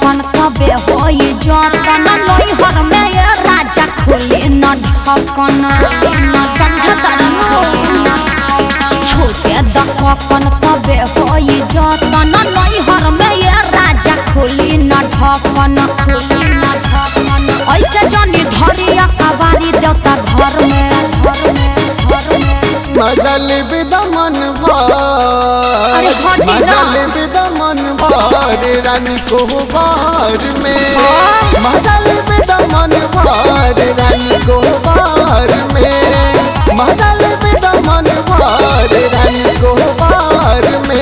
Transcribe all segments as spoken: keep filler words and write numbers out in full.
ढक्कन तबे होई जतन नैहर में ये राजा खोले न ढक्कन समझता छोटे ढक्कन तबे होई जतन नैहर में ये राजा खोले न ढक्कन ऐसे जानी धरिया कबारी देवता घर में मजा लेबे दमन भर मजा लेबे दमन भर रानी को बार में मजा लेबे दमन भर रानी को बार में मजा लेबे दमन भर रानी को बार में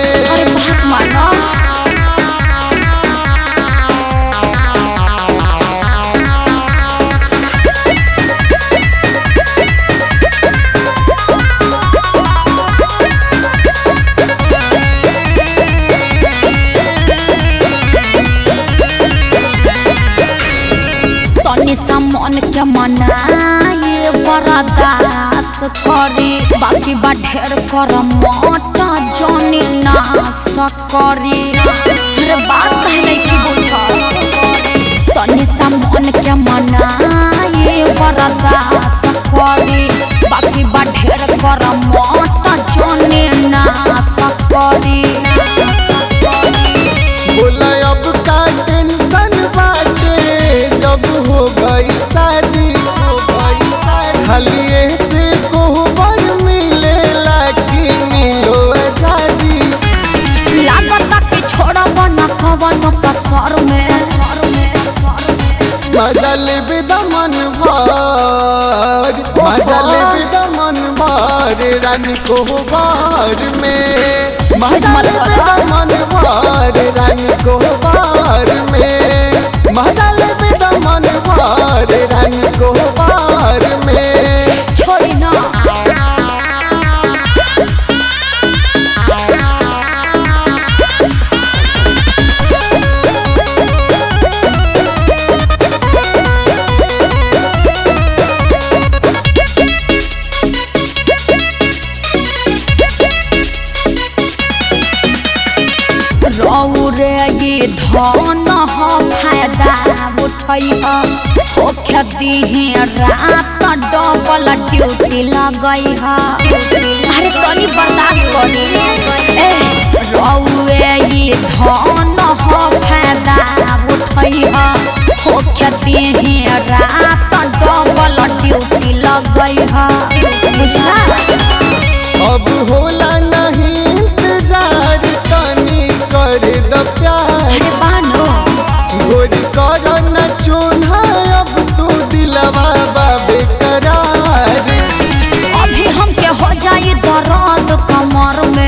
मन के मनाए बरदास करी बाकी बा ढेर कर मट जानी नाश करी अरे बात कहले की बुझ तनी सा मन के मनाए बरदास करी बाकी बा ढेर कर मट जानी नाश करी बोला अब का टेंशन बाटे जब हो गई शादी हो गई शादी खाली से कोहबर मिलेला कि मिलो आजादी लागता कि छोड़ब न कवन कसर में मजा लेबे दमन भर मजा लेबे दमन भर रानी को बार में मजा लेबे दमन भर रानी को बार में मजा लेबे दमन भर रानी को बार में छोड़ी ना रौ रे ये धन हो फायदा उठई हो खेती रात डबल ड्यूटी लगई है अरे तनी बर्दाश्त करी रौ ये धन हो फायदा उठई हो खेती रात डबल ड्यूटी लगई है बुझला अब होला नहीं इंतजार तनी कर द प्यार गोरी कर न चून्हा अब तू दिलवा बाबे करार अभी हमके हो जाई दर्द कमर में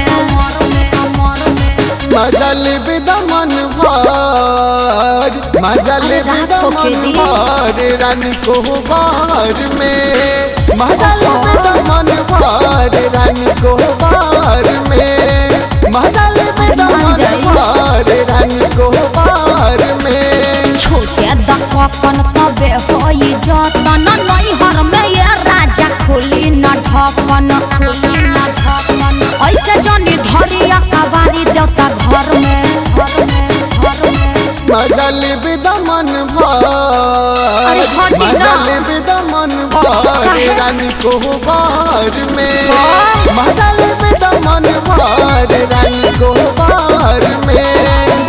मजा लेबे दमन भर मजा लेबे दमन भर रानी को बार में मजा लेबे दमन भर रानी को बार में मजा लेबे दमन भर रानी को बार में छोटे ढक्कन तबे होई जतन नैहर में ये राजा खोली न ढक्कन ऐसे जानी धरिया कबारी देवता घर में मजा लेबे दमन भर मजा लेबे दमन भर रानी को बार में मजा लेबे दमन भर रानी को बार में।